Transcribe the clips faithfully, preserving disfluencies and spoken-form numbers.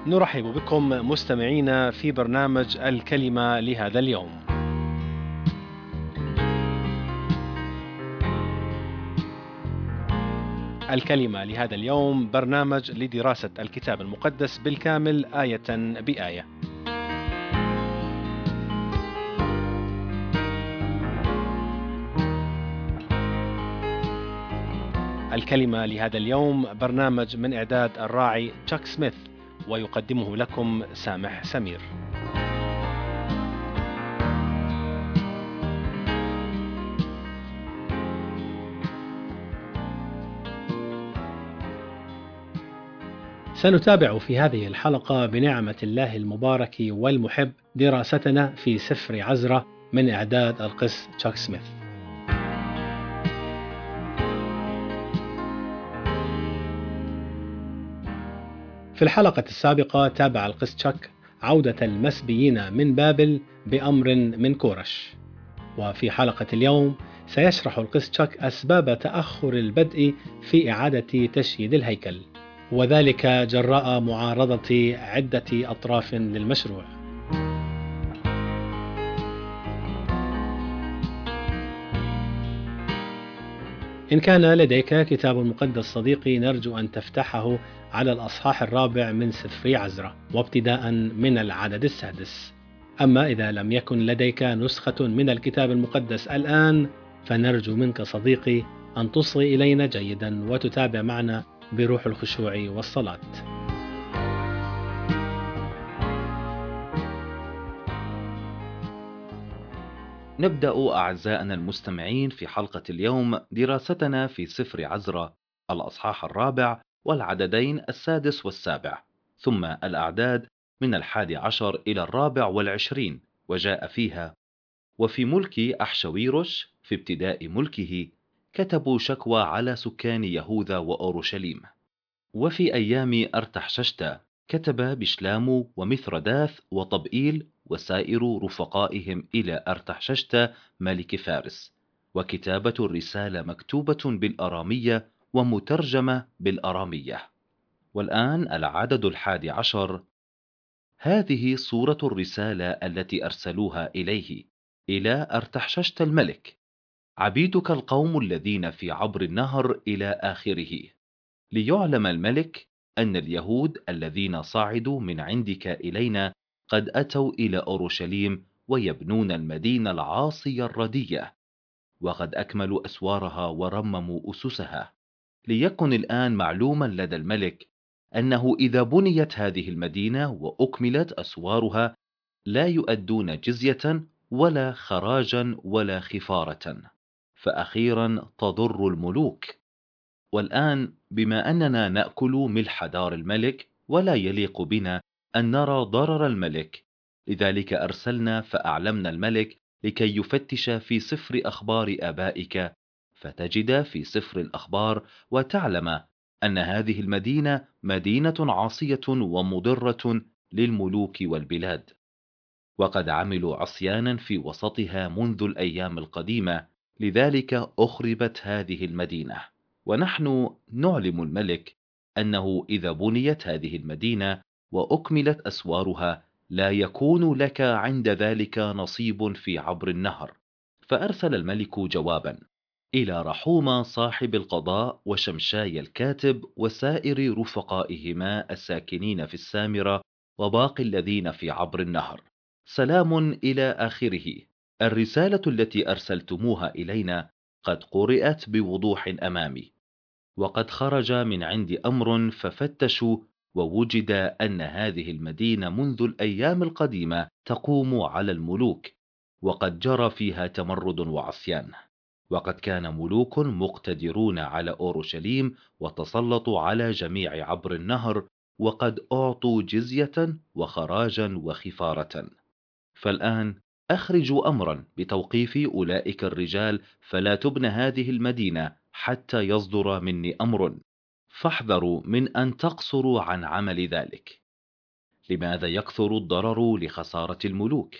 نرحب بكم مستمعينا في برنامج الكلمة لهذا اليوم. الكلمة لهذا اليوم برنامج لدراسة الكتاب المقدس بالكامل آية بآية. الكلمة لهذا اليوم برنامج من إعداد الراعي تشاك سميث، ويقدمه لكم سامح سمير. سنتابع في هذه الحلقة بنعمة الله المبارك والمحب دراستنا في سفر عزرا من إعداد القس تشاك سميث. في الحلقة السابقة تابع القس تشاك عودة المسبيين من بابل بأمر من كورش، وفي حلقة اليوم سيشرح القس تشاك أسباب تأخر البدء في إعادة تشييد الهيكل، وذلك جراء معارضة عدة أطراف للمشروع. إن كان لديك كتاب مقدس صديقي، نرجو أن تفتحه على الأصحاح الرابع من سفر عزرا وابتداء من العدد السادس. أما إذا لم يكن لديك نسخة من الكتاب المقدس الآن، فنرجو منك صديقي أن تصغي إلينا جيدا وتتابع معنا بروح الخشوع والصلاة. نبدأ أعزائنا المستمعين في حلقة اليوم دراستنا في سفر عزرا الأصحاح الرابع والعددين السادس والسابع، ثم الأعداد من الحادي عشر إلى الرابع والعشرين. وجاء فيها: وفي ملك أحشويروش في ابتداء ملكه كتبوا شكوى على سكان يهوذا وأورشليم. وفي أيام أرتحششتا كتب بشلام ومثرداث وطبئيل وسائر رفقائهم إلى أرتحششتا ملك فارس، وكتابة الرسالة مكتوبة بالأرامية ومترجمة بالأرامية. والآن العدد الحادي عشر. هذه صورة الرسالة التي أرسلوها إليه: إلى أرتحششت الملك، عبيدك القوم الذين في عبر النهر إلى آخره، ليعلم الملك أن اليهود الذين صعدوا من عندك إلينا قد أتوا إلى أورشليم ويبنون المدينة العاصية الردية، وقد أكملوا أسوارها ورمموا أسسها. ليكن الآن معلوما لدى الملك أنه إذا بنيت هذه المدينة وأكملت أسوارها لا يؤدون جزية ولا خراجا ولا خفارة، فأخيرا تضر الملوك. والآن بما أننا نأكل ملح دار الملك ولا يليق بنا أن نرى ضرر الملك، لذلك أرسلنا فأعلمنا الملك لكي يفتش في سفر أخبار آبائك، فتجد في سفر الأخبار وتعلم أن هذه المدينة مدينة عاصية ومضرة للملوك والبلاد، وقد عملوا عصيانا في وسطها منذ الأيام القديمة، لذلك أخربت هذه المدينة. ونحن نعلم الملك أنه إذا بنيت هذه المدينة وأكملت أسوارها لا يكون لك عند ذلك نصيب في عبر النهر. فأرسل الملك جوابا إلى رحومة صاحب القضاء وشمشاي الكاتب وسائر رفقائهما الساكنين في السامرة وباقي الذين في عبر النهر: سلام إلى آخره. الرسالة التي أرسلتموها إلينا قد قرأت بوضوح أمامي، وقد خرج من عند أمر ففتشوا، ووجد أن هذه المدينة منذ الأيام القديمة تقوم على الملوك، وقد جرى فيها تمرد وعصيان، وقد كان ملوك مقتدرون على أورشليم وتسلطوا على جميع عبر النهر، وقد أعطوا جزية وخراجا وخفارة. فالآن أخرجوا أمرا بتوقيف أولئك الرجال، فلا تبنى هذه المدينة حتى يصدر مني أمر، فاحذروا من أن تقصروا عن عمل ذلك. لماذا يكثر الضرر لخسارة الملوك؟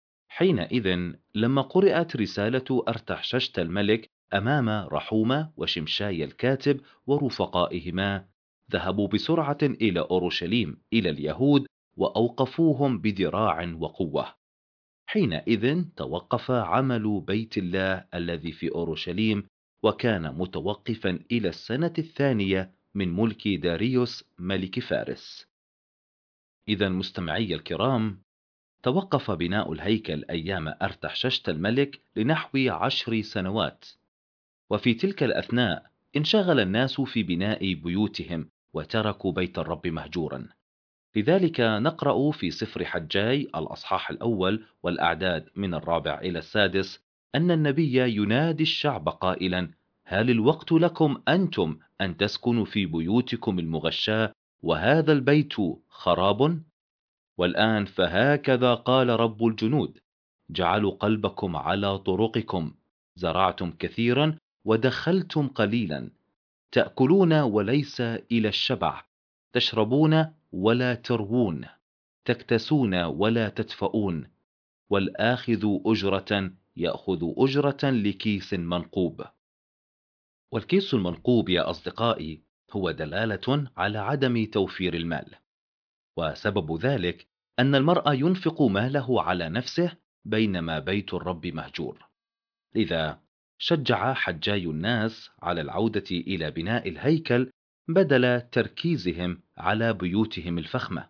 حينئذ لما قرأت رسالة أرتحششت الملك أمام رحومة وشمشاي الكاتب ورفقائهما، ذهبوا بسرعة إلى أورشليم إلى اليهود وأوقفوهم بذراع وقوة. حينئذ توقف عمل بيت الله الذي في أورشليم، وكان متوقفا إلى السنة الثانية من ملك داريوس ملك فارس. إذا مستمعي الكرام، توقف بناء الهيكل أيام أرتحششت الملك لنحو عشر سنوات، وفي تلك الأثناء انشغل الناس في بناء بيوتهم وتركوا بيت الرب مهجورا. لذلك نقرأ في سفر حجاي الأصحاح الأول والأعداد من الرابع إلى السادس أن النبي ينادي الشعب قائلا: هل الوقت لكم أنتم أن تسكنوا في بيوتكم المغشاة وهذا البيت خراب؟ والآن فهكذا قال رب الجنود: جعلوا قلبكم على طرقكم، زرعتم كثيرا ودخلتم قليلا، تأكلون وليس إلى الشبع، تشربون ولا تروون، تكتسون ولا تدفؤون، والآخذ أجرة يأخذ أجرة لكيس منقوب. والكيس المنقوب يا أصدقائي هو دلالة على عدم توفير المال، وسبب ذلك أن المرء ينفق ماله على نفسه بينما بيت الرب مهجور. لذا شجع حجاي الناس على العودة إلى بناء الهيكل بدل تركيزهم على بيوتهم الفخمة.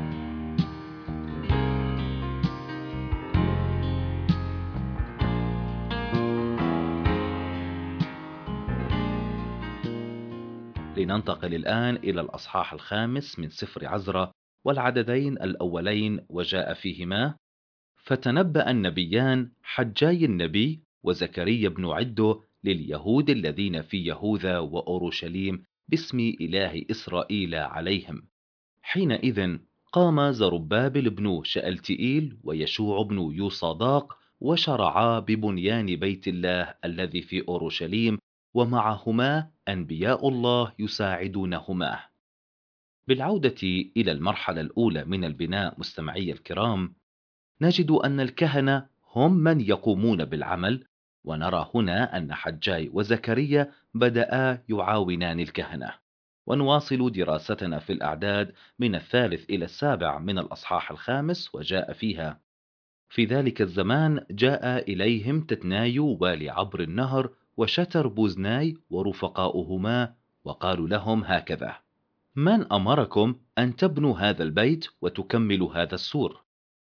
لننتقل الآن إلى الأصحاح الخامس من سفر عزرا والعددين الأولين وجاء فيهما: فتنبأ النبيان حجاي النبي وزكريا بن عدو لليهود الذين في يهوذا وأورشليم باسم إله إسرائيل عليهم. حينئذ قام زربابل بن شألتئيل ويشوع بن يوصاداق وشرعا ببنيان بيت الله الذي في أورشليم، ومعهما أنبياء الله يساعدونهما. بالعودة إلى المرحلة الأولى من البناء مستمعي الكرام، نجد أن الكهنة هم من يقومون بالعمل، ونرى هنا أن حجاي وزكريا بدأا يعاونان الكهنة. ونواصل دراستنا في الأعداد من الثالث إلى السابع من الأصحاح الخامس وجاء فيها: في ذلك الزمان جاء إليهم تتناي والي عبر النهر وشتر بوزناي ورفقاؤهما، وقالوا لهم هكذا: من أمركم أن تبنوا هذا البيت وتكملوا هذا السور؟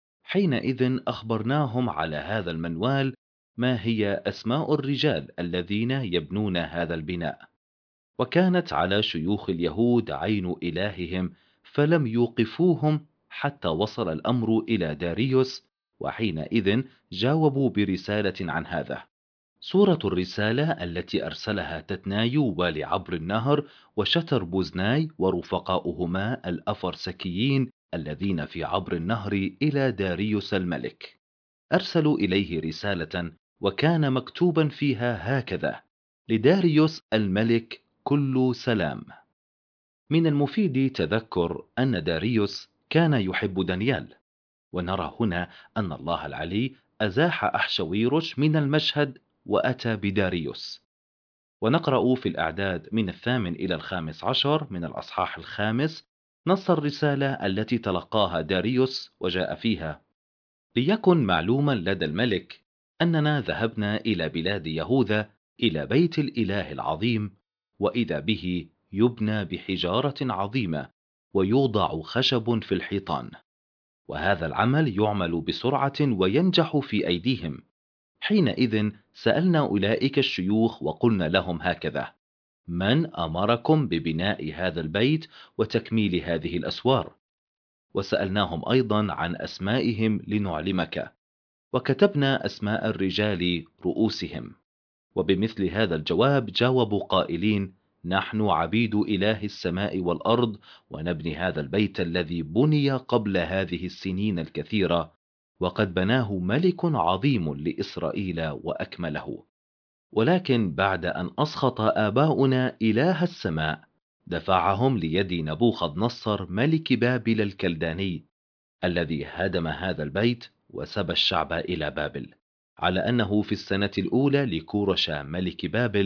حينئذ أخبرناهم على هذا المنوال ما هي أسماء الرجال الذين يبنون هذا البناء. وكانت على شيوخ اليهود عين إلههم، فلم يوقفوهم حتى وصل الأمر إلى داريوس، وحينئذ جاوبوا برسالة عن هذا. صورة الرسالة التي أرسلها تتنايو والي عبر النهر وشتر بوزناي ورفقاؤهما الأفرسكيين الذين في عبر النهر إلى داريوس الملك. أرسلوا إليه رسالة وكان مكتوبا فيها هكذا: لداريوس الملك كل سلام. من المفيد تذكر أن داريوس كان يحب دانيال، ونرى هنا أن الله العلي أزاح أحشويروش من المشهد وأتى بداريوس. ونقرأ في الأعداد من الثامن إلى الخامس عشر من الأصحاح الخامس نص الرسالة التي تلقاها داريوس وجاء فيها: ليكن معلوما لدى الملك أننا ذهبنا إلى بلاد يهوذا إلى بيت الإله العظيم، وإذا به يبنى بحجارة عظيمة ويوضع خشب في الحيطان، وهذا العمل يعمل بسرعة وينجح في أيديهم. حينئذ سألنا أولئك الشيوخ وقلنا لهم هكذا: من أمركم ببناء هذا البيت وتكميل هذه الأسوار؟ وسألناهم أيضا عن أسمائهم لنعلمك، وكتبنا أسماء الرجال رؤوسهم. وبمثل هذا الجواب جاوبوا قائلين: نحن عبيد إله السماء والأرض، ونبني هذا البيت الذي بني قبل هذه السنين الكثيرة، وقد بناه ملك عظيم لإسرائيل وأكمله. ولكن بعد أن أسخط آباؤنا إله السماء، دفعهم ليد نبوخذ نصر ملك بابل الكلداني، الذي هدم هذا البيت وسبى الشعب إلى بابل، على أنه في السنة الأولى لكورش ملك بابل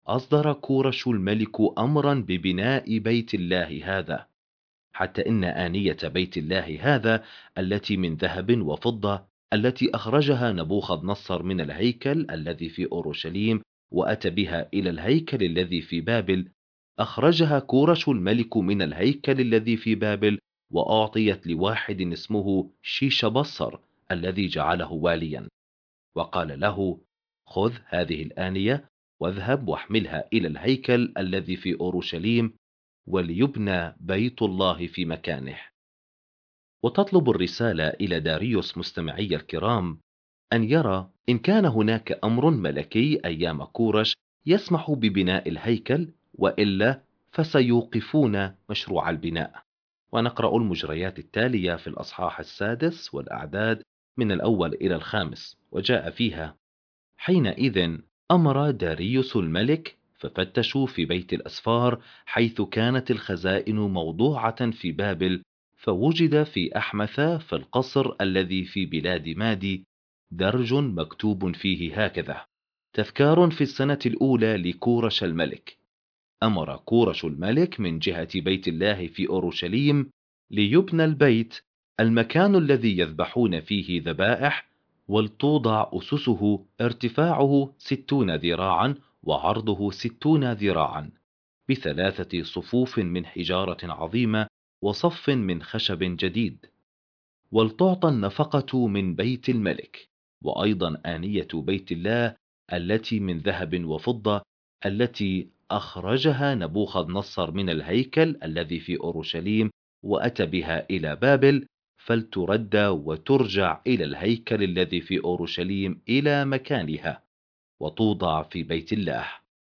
أصدر كورش الملك أمرا ببناء بيت الله هذا، حتى إن آنية بيت الله هذا التي من ذهب وفضة التي أخرجها نبوخذ نصر من الهيكل الذي في أورشليم وأتى بها إلى الهيكل الذي في بابل، أخرجها كورش الملك من الهيكل الذي في بابل وأعطيت لواحد اسمه شيشبصر الذي جعله واليا، وقال له: خذ هذه الآنية واذهب واحملها إلى الهيكل الذي في أورشليم وليبنى بيت الله في مكانه. وتطلب الرسالة إلى داريوس مستمعي الكرام أن يرى إن كان هناك أمر ملكي أيام كورش يسمح ببناء الهيكل، وإلا فسيوقفون مشروع البناء. ونقرأ المجريات التالية في الأصحاح السادس والأعداد من الأول إلى الخامس، وجاء فيها: حينئذ أمر داريوس الملك ففتشوا في بيت الأسفار حيث كانت الخزائن موضوعة في بابل، فوجد في أحمثة في القصر الذي في بلاد مادي درج مكتوب فيه هكذا: تذكار في السنة الأولى لكورش الملك. أمر كورش الملك من جهة بيت الله في أورشليم ليبنى البيت، المكان الذي يذبحون فيه ذبائح، ولتوضع أسسه ارتفاعه ستون ذراعا وعرضه ستون ذراعا، بثلاثة صفوف من حجارة عظيمة وصف من خشب جديد. ولتعطى النفقة من بيت الملك، وأيضا آنية بيت الله التي من ذهب وفضة التي أخرجها نبوخذ نصر من الهيكل الذي في أورشليم وأتى بها إلى بابل، فلترد وترجع إلى الهيكل الذي في أورشليم إلى مكانها وتوضع في بيت الله.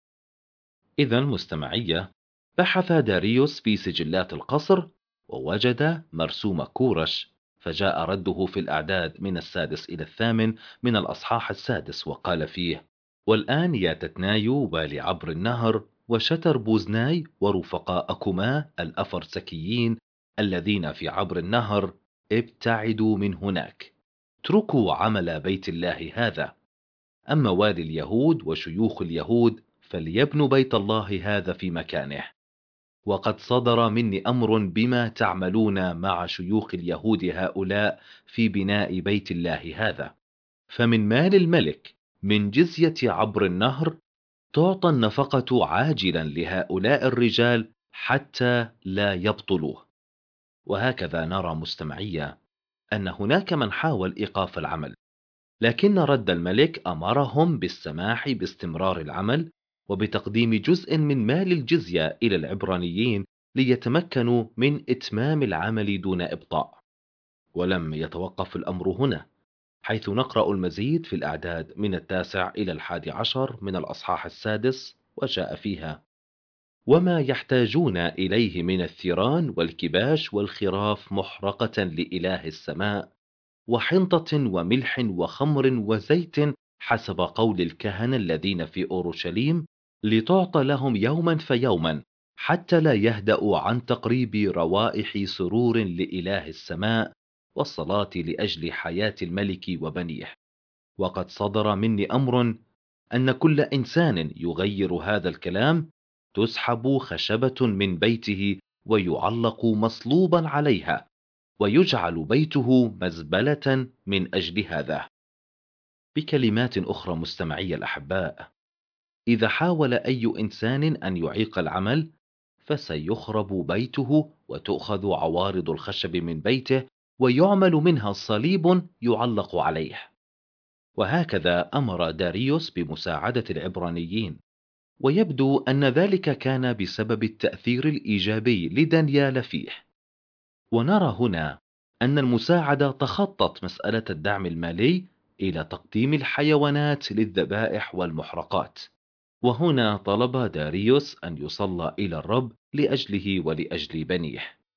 إذا مستمعية، بحث داريوس في سجلات القصر ووجد مرسوم كورش، فجاء رده في الأعداد من السادس إلى الثامن من الأصحاح السادس، وقال فيه: والآن يا تتنايو والي عبر النهر وشتر بوزناي ورفقاءكما الأفرسكيين الذين في عبر النهر، ابتعدوا من هناك، اتركوا عمل بيت الله هذا. أما والي اليهود وشيوخ اليهود فليبنوا بيت الله هذا في مكانه. وقد صدر مني أمر بما تعملون مع شيوخ اليهود هؤلاء في بناء بيت الله هذا، فمن مال الملك من جزية عبر النهر تعطى النفقة عاجلا لهؤلاء الرجال حتى لا يبطلوه. وهكذا نرى مستمعية أن هناك من حاول إيقاف العمل، لكن رد الملك أمرهم بالسماح باستمرار العمل وبتقديم جزء من مال الجزية إلى العبرانيين ليتمكنوا من إتمام العمل دون إبطاء. ولم يتوقف الأمر هنا، حيث نقرأ المزيد في الأعداد من التاسع إلى الحادي عشر من الأصحاح السادس، وجاء فيها: وما يحتاجون إليه من الثيران والكباش والخراف محرقة لإله السماء، وحنطة وملح وخمر وزيت حسب قول الكهنة الذين في أورشليم، لتعطى لهم يوما فيوما حتى لا يهدأوا عن تقريب روائح سرور لإله السماء والصلاة لأجل حياة الملك وبنيه. وقد صدر مني أمر أن كل إنسان يغير هذا الكلام تسحب خشبة من بيته ويعلق مصلوبا عليها ويجعل بيته مزبلة من أجل هذا. بكلمات أخرى مستمعي الأحباء، إذا حاول أي إنسان أن يعيق العمل فسيخرب بيته وتؤخذ عوارض الخشب من بيته ويعمل منها صليب يعلق عليه. وهكذا أمر داريوس بمساعدة العبرانيين، ويبدو أن ذلك كان بسبب التأثير الإيجابي لدانيال فيه. ونرى هنا أن المساعدة تخطت مسألة الدعم المالي إلى تقديم الحيوانات للذبائح والمحرقات. وهنا طلب داريوس أن يصلى إلى الرب لأجله ولأجل بنيه.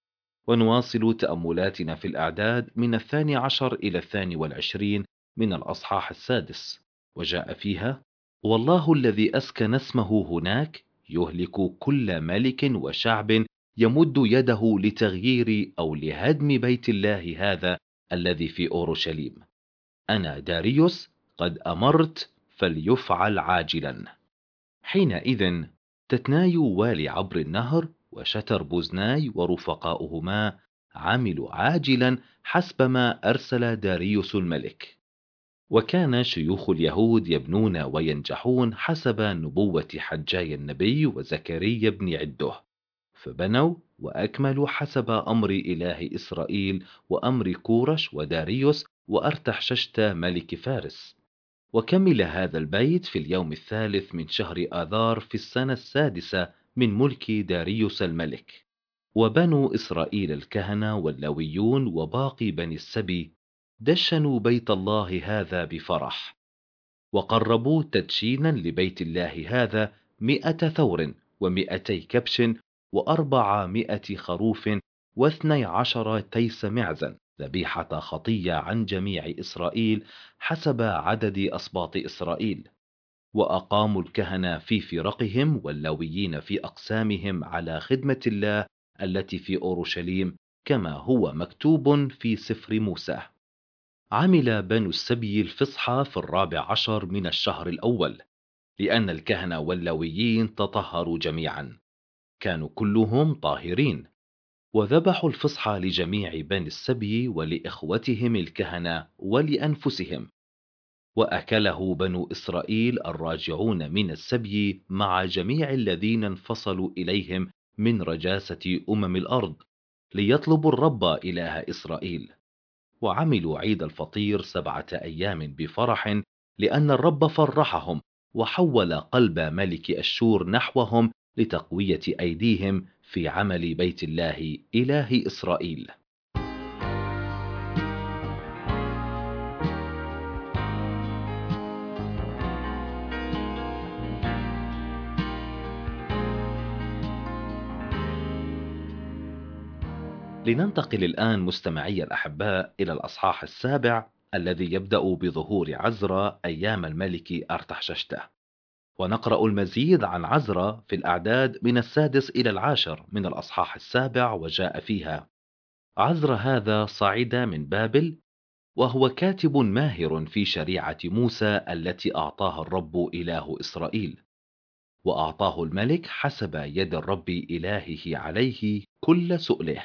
ونواصل تأملاتنا في الأعداد من الثاني عشر إلى الثاني والعشرين من الأصحاح السادس، وجاء فيها: والله الذي أسكن اسمه هناك يهلك كل ملك وشعب يمد يده لتغيير أو لهدم بيت الله هذا الذي في أورشليم. أنا داريوس قد أمرت فليفعل عاجلا. حينئذ تتناي والي عبر النهر وشتر بوزناي ورفقاؤهما عملوا عاجلا حسب ما أرسل داريوس الملك. وكان شيوخ اليهود يبنون وينجحون حسب نبوة حجاي النبي وزكريا بن عده، فبنوا وأكملوا حسب أمر إله إسرائيل وأمر كورش وداريوس وأرتحششت ملك فارس. وكمل هذا البيت في اليوم الثالث من شهر آذار في السنة السادسة من ملك داريوس الملك. وبنو إسرائيل الكهنة واللويون وباقي بني السبي دشنوا بيت الله هذا بفرح، وقربوا تدشينا لبيت الله هذا مئة ثور ومئتي كبش وأربعمائة خروف واثني عشر تيس معزا ذبيحة خطية عن جميع إسرائيل حسب عدد أسباط إسرائيل. وأقاموا الكهنة في فرقهم واللويين في أقسامهم على خدمة الله التي في أورشليم كما هو مكتوب في سفر موسى. عمل بنو السبي الفصحى في الرابع عشر من الشهر الأول، لأن الكهنة واللويين تطهروا جميعا، كانوا كلهم طاهرين. وذبحوا الفصحى لجميع بني السبي ولإخوتهم الكهنة ولأنفسهم، وأكله بنو إسرائيل الراجعون من السبي مع جميع الذين انفصلوا إليهم من رجاسة أمم الأرض ليطلبوا الرب إله إسرائيل. وعملوا عيد الفطير سبعة أيام بفرح، لأن الرب فرحهم وحول قلب ملك أشور نحوهم لتقوية أيديهم في عمل بيت الله إله إسرائيل. لننتقل الآن مستمعي الأحباء إلى الأصحاح السابع الذي يبدأ بظهور عزرا أيام الملك أرتحششته، ونقرأ المزيد عن عزرا في الأعداد من السادس إلى العاشر من الأصحاح السابع. وجاء فيها: عزرا هذا صعد من بابل، وهو كاتب ماهر في شريعة موسى التي أعطاها الرب إله إسرائيل، وأعطاه الملك حسب يد الرب إلهه عليه كل سؤله.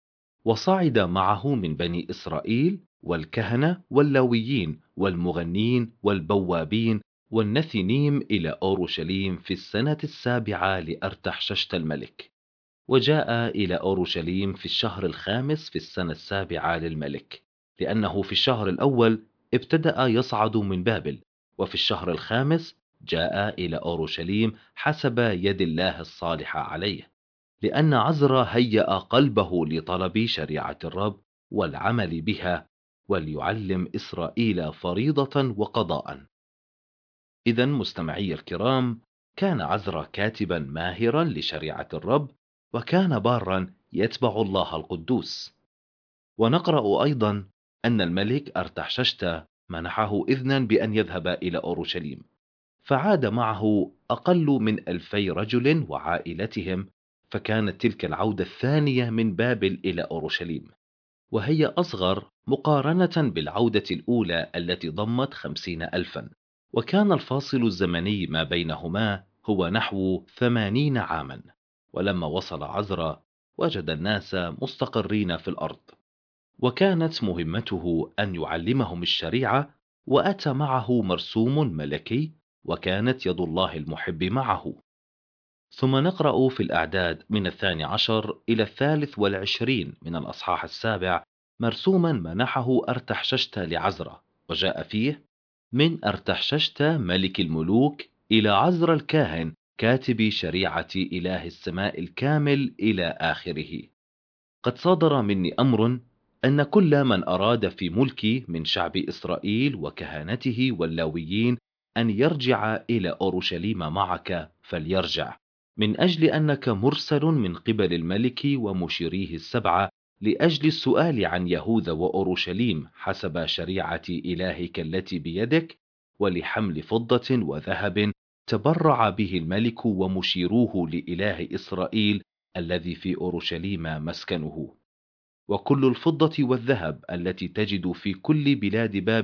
وصعد معه من بني إسرائيل والكهنة واللويين والمغنين والبوابين والنثنيم إلى أورشليم في السنة السابعة لأرتحششت الملك. وجاء إلى أورشليم في الشهر الخامس في السنة السابعة للملك، لأنه في الشهر الأول ابتدأ يصعد من بابل، وفي الشهر الخامس جاء إلى أورشليم حسب يد الله الصالحة عليه، لأن عزرا هيأ قلبه لطلب شريعة الرب والعمل بها، وليعلم إسرائيل فريضة وقضاء. إذن مستمعي الكرام، كان عزرا كاتبا ماهرا لشريعة الرب، وكان بارا يتبع الله القدوس. ونقرأ أيضا أن الملك أرتحششت منحه إذنا بأن يذهب إلى أورشليم، فعاد معه أقل من ألفي رجل وعائلتهم، فكانت تلك العودة الثانية من بابل إلى أورشليم، وهي أصغر مقارنة بالعودة الأولى التي ضمت خمسين ألفا. وكان الفاصل الزمني ما بينهما هو نحو ثمانين عاما. ولما وصل عزرا وجد الناس مستقرين في الأرض، وكانت مهمته أن يعلمهم الشريعة، وأتى معه مرسوم ملكي، وكانت يد الله المحب معه. ثم نقرأ في الأعداد من الثاني عشر إلى الثالث والعشرين من الأصحاح السابع مرسوما منحه أرتحششت لعزرا، وجاء فيه: من أرتحششت ملك الملوك إلى عزرا الكاهن كاتب شريعة إله السماء الكامل إلى آخره. قد صدر مني أمر أن كل من أراد في ملكي من شعب إسرائيل وكهنته واللاويين أن يرجع إلى أورشليم معك فليرجع، من أجل أنك مرسل من قبل الملك ومشيريه السبعة لأجل السؤال عن يهوذا وأورشليم حسب شريعة إلهك التي بيدك، ولحمل فضة وذهب تبرع به الملك ومشيروه لإله إسرائيل الذي في أورشليم مسكنه. وكل الفضة والذهب التي تجد في كل بلاد بابل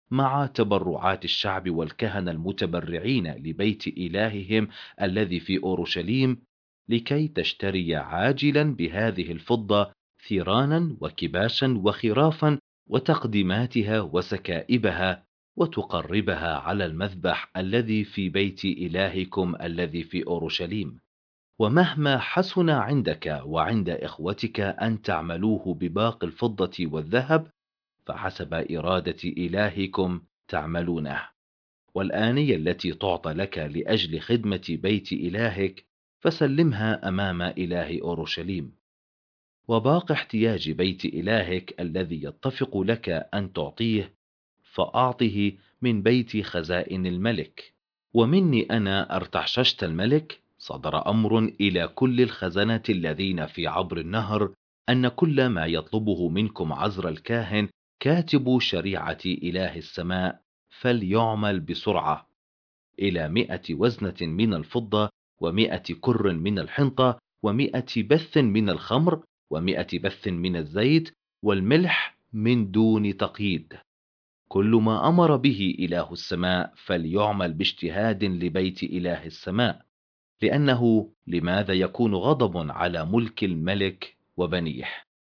مع تبرعات الشعب والكهنة المتبرعين لبيت إلههم الذي في أورشليم، لكي تشتري عاجلا بهذه الفضة ثيرانا وكباشا وخرافا وتقديماتها وسكائبها، وتقربها على المذبح الذي في بيت إلهكم الذي في أورشليم. ومهما حسن عندك وعند إخوتك أن تعملوه بباقي الفضة والذهب، فحسب إرادة إلهكم تعملونه. والآنية التي تعطى لك لأجل خدمة بيت إلهك فسلمها أمام إله أورشليم. وباقي احتياج بيت إلهك الذي يتفق لك أن تعطيه فأعطه من بيت خزائن الملك. ومني أنا أرتحششت الملك صدر أمر إلى كل الخزنة الذين في عبر النهر أن كل ما يطلبه منكم عزر الكاهن كاتب شريعة إله السماء فليعمل بسرعة، إلى مئة وزنة من الفضة، ومئة كر من الحنطة، ومئة بث من الخمر، ومئة بث من الزيت، والملح من دون تقييد. كل ما أمر به إله السماء فليعمل باجتهاد لبيت إله السماء، لأنه لماذا يكون غضب على ملك الملك وبنيه؟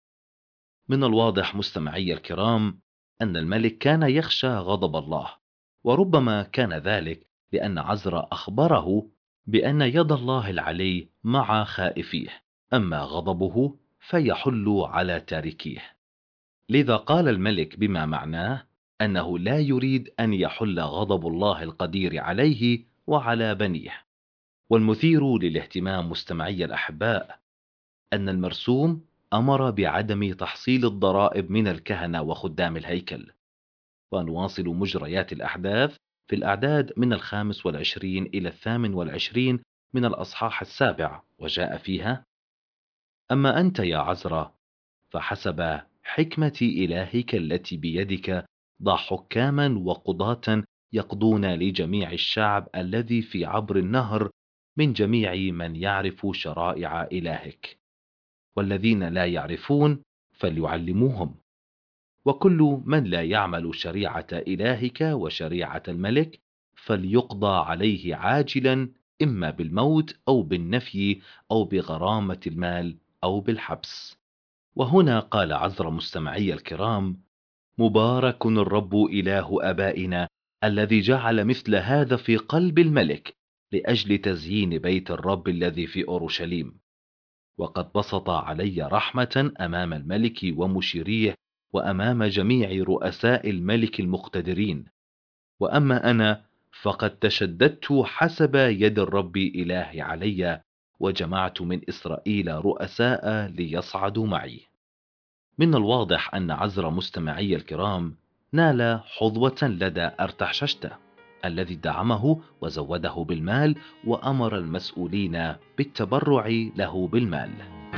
من الواضح مستمعي الكرام أن الملك كان يخشى غضب الله، وربما كان ذلك لأن عزرا أخبره بأن يد الله العلي مع خائفيه، أما غضبه فيحل على تاركيه. لذا قال الملك بما معناه أنه لا يريد أن يحل غضب الله القدير عليه وعلى بنيه. والمثير للاهتمام مستمعي الأحباء أن المرسوم أمر بعدم تحصيل الضرائب من الكهنة وخدام الهيكل. ونواصل مجريات الأحداث في الأعداد من الخامس والعشرين إلى الثامن والعشرين من الأصحاح السابع، وجاء فيها: أما أنت يا عزرا فحسب حكمة إلهك التي بيدك ضع حكاما وقضاة يقضون لجميع الشعب الذي في عبر النهر من جميع من يعرف شرائع إلهك، والذين لا يعرفون فليعلموهم. وكل من لا يعمل شريعة إلهك وشريعة الملك فليقضى عليه عاجلا، إما بالموت أو بالنفي أو بغرامة المال أو بالحبس. وهنا قال عزرا مستمعي الكرام: مبارك الرب إله آبائنا الذي جعل مثل هذا في قلب الملك لأجل تزيين بيت الرب الذي في أورشليم، وقد بسط علي رحمة أمام الملك ومشيريه وأمام جميع رؤساء الملك المقتدرين. وأما أنا فقد تشددت حسب يد الرب إلهي علي، وجمعت من إسرائيل رؤساء ليصعدوا معي. من الواضح أن عزرا مستمعي الكرام نال حظوة لدى أرتحششتة الذي دعمه وزوده بالمال، وأمر المسؤولين بالتبرع له بالمال.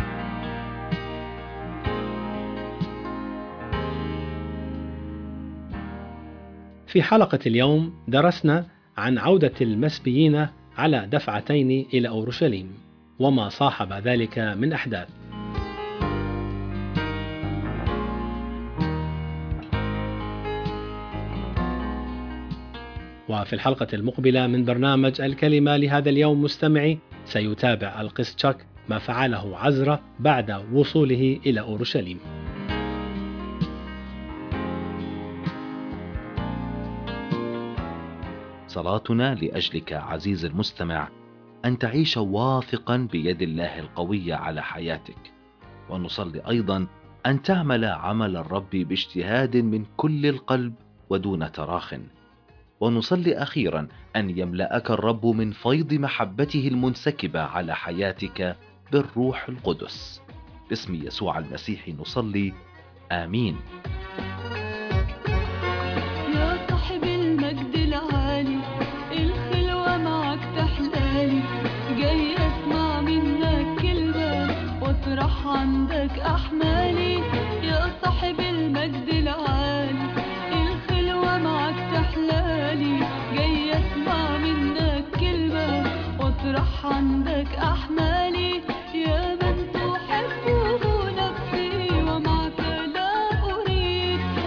في حلقة اليوم درسنا عن عودة المسبيين على دفعتين إلى أورشليم وما صاحب ذلك من أحداث. وفي الحلقة المقبلة من برنامج الكلمة لهذا اليوم مستمعي سيتابع القس تشاك ما فعله عزرا بعد وصوله إلى أورشليم. صلاتنا لأجلك عزيز المستمع أن تعيش واثقا بيد الله القوية على حياتك، ونصلي أيضا أن تعمل عمل الرب باجتهاد من كل القلب ودون تراخٍ. ونصلي أخيرا أن يملأك الرب من فيض محبته المنسكبة على حياتك بالروح القدس. باسم يسوع المسيح نصلي، آمين. يا صاحب المجد العالي، الخلوة معك تحلالي، جاي اسمع منك كلمة واطرح عندك أحمالي. يا صاحب المجد العالي، الخلوة معك تحلالي، جاي اسمع منك كلمة واطرح عندك أحمالي. يا من تحبه نفسي ومعك لا أريد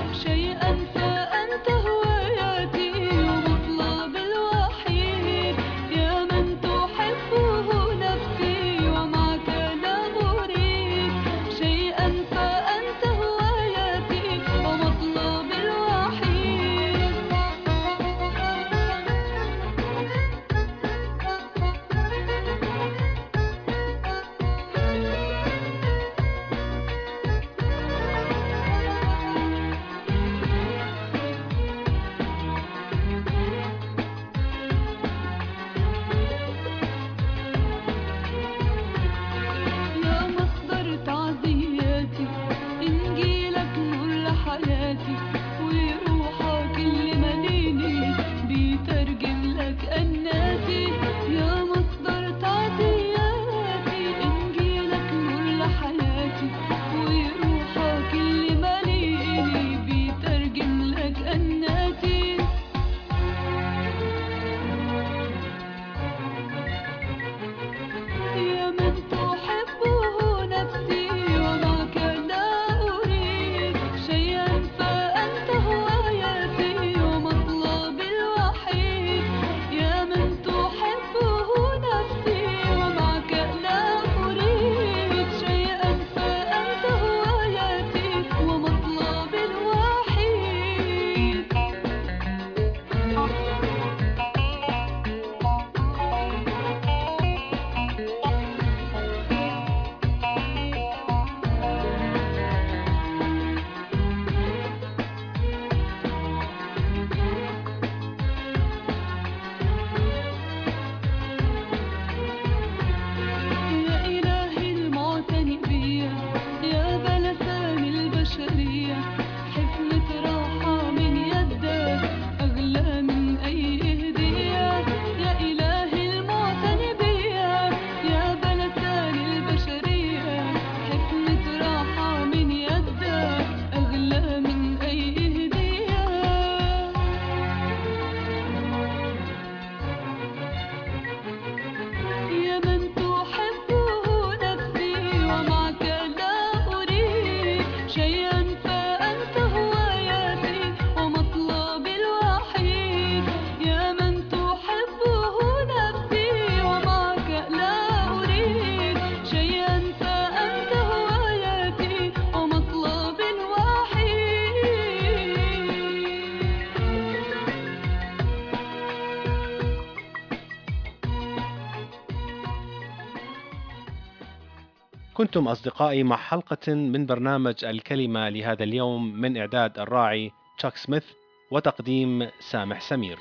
كنتم أصدقائي مع حلقة من برنامج الكلمة لهذا اليوم من إعداد الراعي تشاك سميث وتقديم سامح سمير.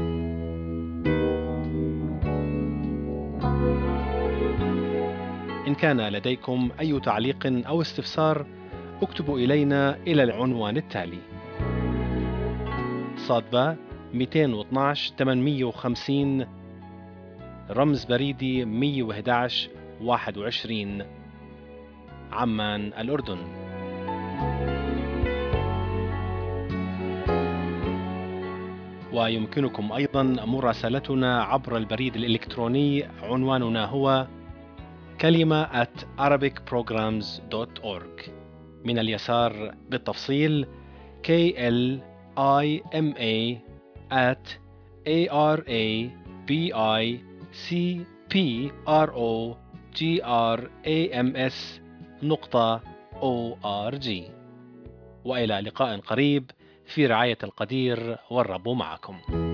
إن كان لديكم أي تعليق أو استفسار اكتبوا إلينا إلى العنوان التالي: صادبة مئتين واثناشر ثمانمئة وخمسين، رمز بريدي مئة وأحد عشر واحد وعشرين، عمان الأردن. ويمكنكم أيضا مراسلتنا عبر البريد الإلكتروني، عنواننا هو كلمة at arabic programs dot org. من اليسار بالتفصيل K L I M A at A R A B I C P R O G R A M S نقطة O R G. وإلى لقاء قريب في رعاية القدير، والرب معكم.